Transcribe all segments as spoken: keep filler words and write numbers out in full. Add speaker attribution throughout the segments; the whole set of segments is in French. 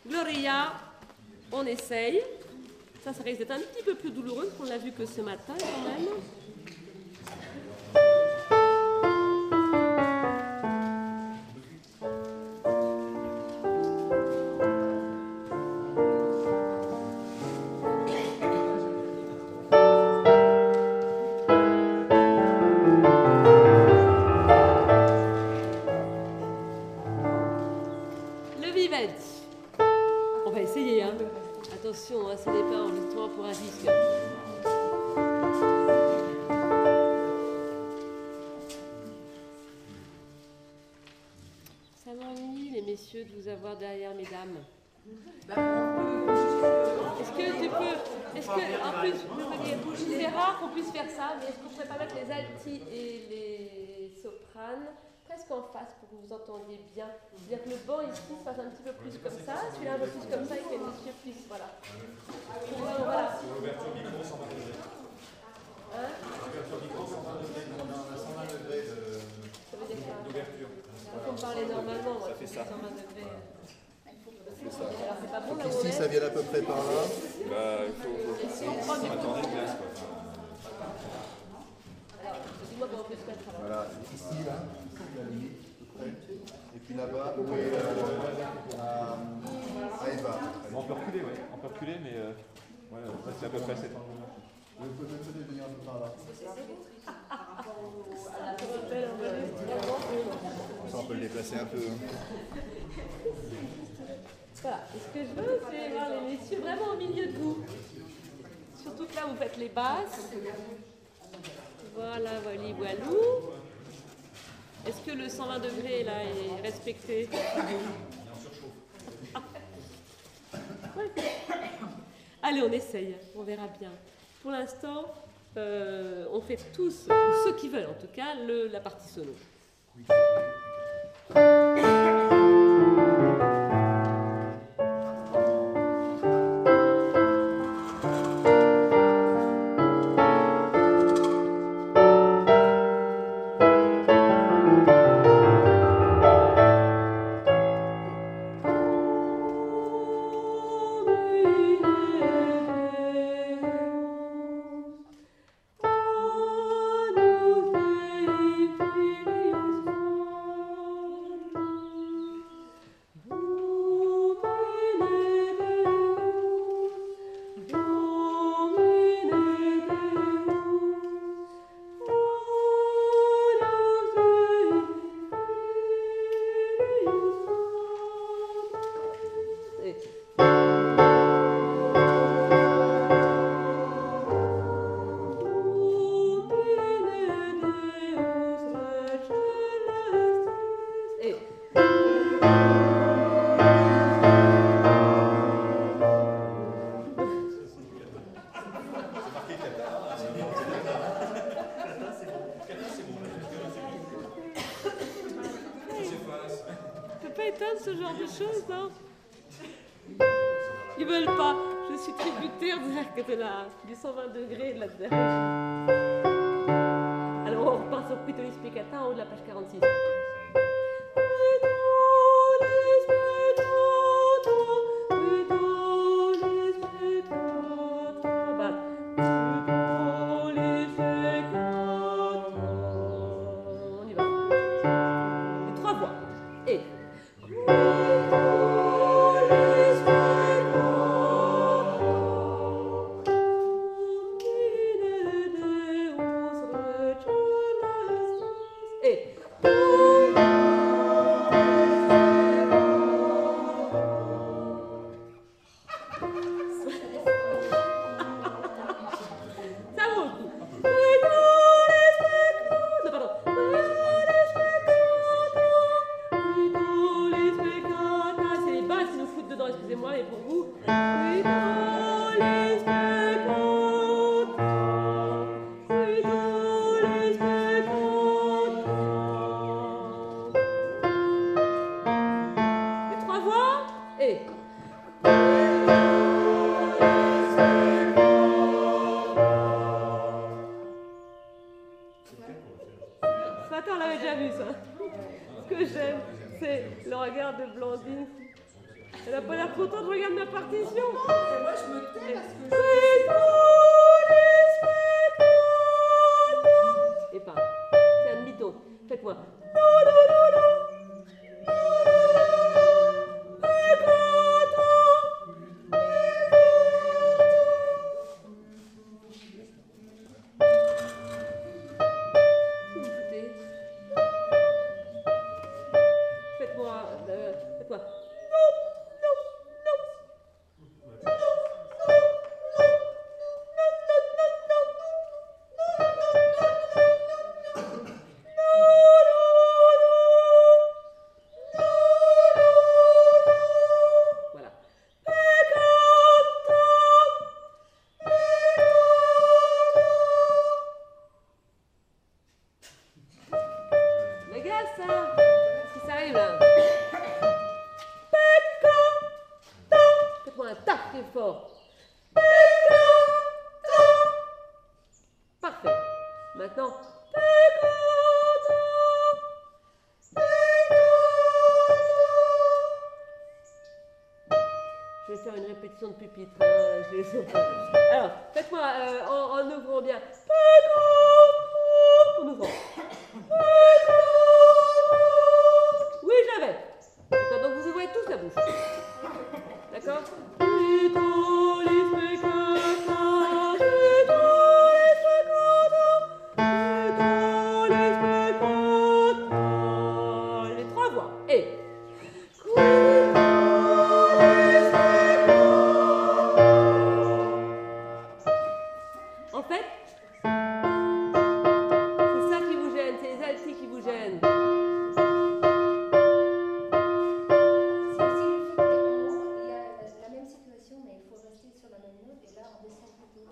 Speaker 1: Gloria, on essaye. Ça, ça risque d'être un petit peu plus douloureux qu'on l'a vu que ce matin quand même. On va essayer, hein. Attention, hein, c'est des pas enregistrement pour un disque. Ça m'ennuie, les messieurs, de vous avoir derrière, mesdames. Est-ce que tu peux... Est-ce que, en plus, je veux dire, c'est rare qu'on puisse faire ça, mais est-ce qu'on ne pourrait pas mettre les altis et les sopranes presque en face pour que vous entendiez bien? C'est-à-dire que le banc ici se fasse un petit peu plus comme ça, celui-là un peu plus comme ça, et que les messieurs puissent, voilà. Voilà.
Speaker 2: L'ouverture micro, cent vingt degrés.
Speaker 1: Hein?
Speaker 2: L'ouverture micro, cent vingt degrés. On a cent vingt degrés d'ouverture.
Speaker 1: Il faut me parler normalement, moi.
Speaker 2: Ça fait ça.
Speaker 1: cent vingt degrés.
Speaker 3: Alors
Speaker 1: c'est pas bon,
Speaker 3: là, ici, ça vient à peu près par là.
Speaker 2: Bah, il faut...
Speaker 1: Et si on prend du coup...
Speaker 2: Attendez une place, quoi.
Speaker 1: Alors, dis-moi comment on peut se mettre. Alors.
Speaker 3: Voilà, ici, là, la limite, à peu près. Et puis là-bas, où est euh, à, à Eva.
Speaker 2: On peut reculer, oui. On peut reculer, mais euh, ouais, c'est à peu près cet angle-là.
Speaker 3: Vous pouvez peut-être venir un peu par là. Ça, on peut le déplacer un peu.
Speaker 1: Voilà. Et ce que je veux, c'est voir les messieurs vraiment au milieu de vous. Surtout que là, vous faites les basses. Voilà, voilà, voilou. Est-ce que le cent vingt degrés, là, est respecté? Allez, on essaye. On verra bien. Pour l'instant, euh, on fait tous, ceux qui veulent en tout cas, le, la partie solo. Ce genre de choses, non? Ils veulent pas. Je suis tributaire de la, du cent vingt degrés de la dernière. Alors on repart sur Pitolis Peccata en haut de la page quarante-six. On y va. Les trois voix. Et pas content de regarder ma partition?
Speaker 4: Non, mais moi je me tais parce que je...
Speaker 1: Et pas. C'est un demi-ton. Faites-moi. Faites-moi. Euh, faites-moi. Voilà. La gaz, ça. Qu'est-ce qui s'arrive là? Faites-moi un tac qui est fort. Parfait. Maintenant. Je vais faire une répétition de pupitre. Hein. Je vais... Alors, faites-moi euh, en, en ouvrant bien. En ouvrant. Oui, je l'avais. D'accord, donc vous ouvrez tous la bouche. D'accord? Les trois voix. Et. En fait, c'est ça qui vous gêne, c'est les altis qui vous gênent.
Speaker 5: C'est aussi le fait qu'en haut, il y a la même situation, mais il faut rester sur la même note, et là, on descend plutôt.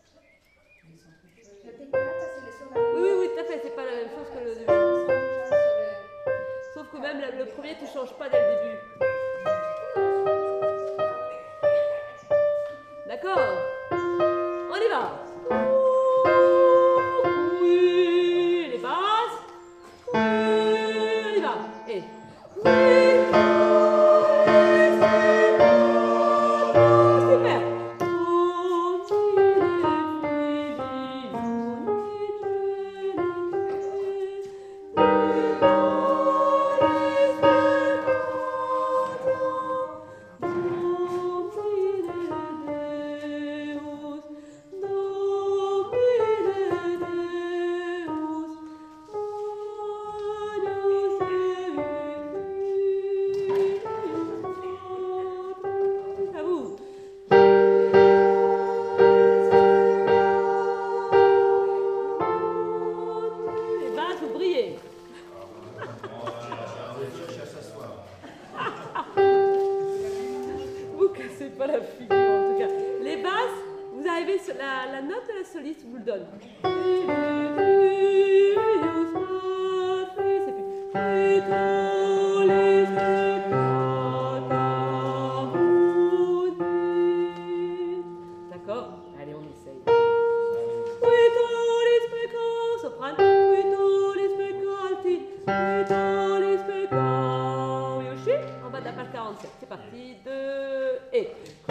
Speaker 5: Le P quatre, c'est sur la même
Speaker 1: Oui, oui,
Speaker 5: note.
Speaker 1: oui, tout à fait, c'est pas la même chose que le début.
Speaker 5: On descend déjà sur le...
Speaker 1: Sauf que même le, le premier, tu changes pas dès le début. D'accord? On y va. Oui, les basses. Oui, on y va. Et. Super. À vous. Les basses, vous brillez. Vous cassez pas la figure en tout cas. Les basses, vous arrivez sur la, la note de la soliste, vous le donne. C'est plus. D'accord? Allez, on essaye. Soprano. En bas de la page quarante-sept. C'est parti. Deux et.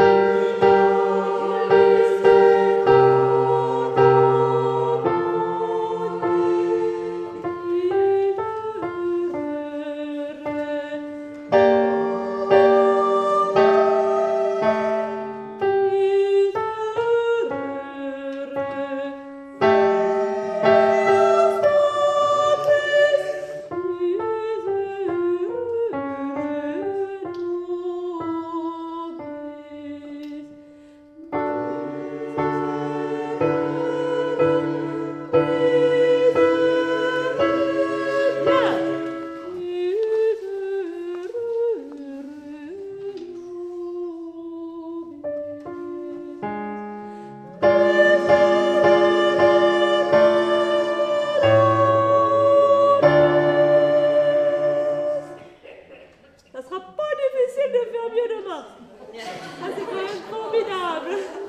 Speaker 1: Ça sera pas difficile de faire mieux demain. Ça, c'est quand même formidable.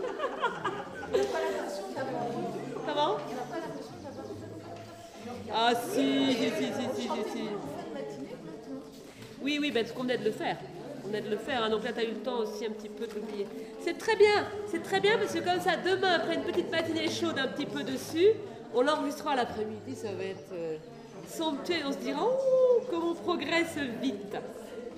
Speaker 1: Comment? Ah si, si, si, si, si, si, si. Oui, oui, ben, ce qu'on venait de le faire. on venait de le faire, hein, donc là tu as eu le temps aussi un petit peu de l'oublier. C'est très bien, c'est très bien parce que comme ça, demain, après une petite matinée chaude un petit peu dessus, on l'enregistrera l'après-midi, ça va être euh, somptueux, on se dira, oh, comment on progresse vite.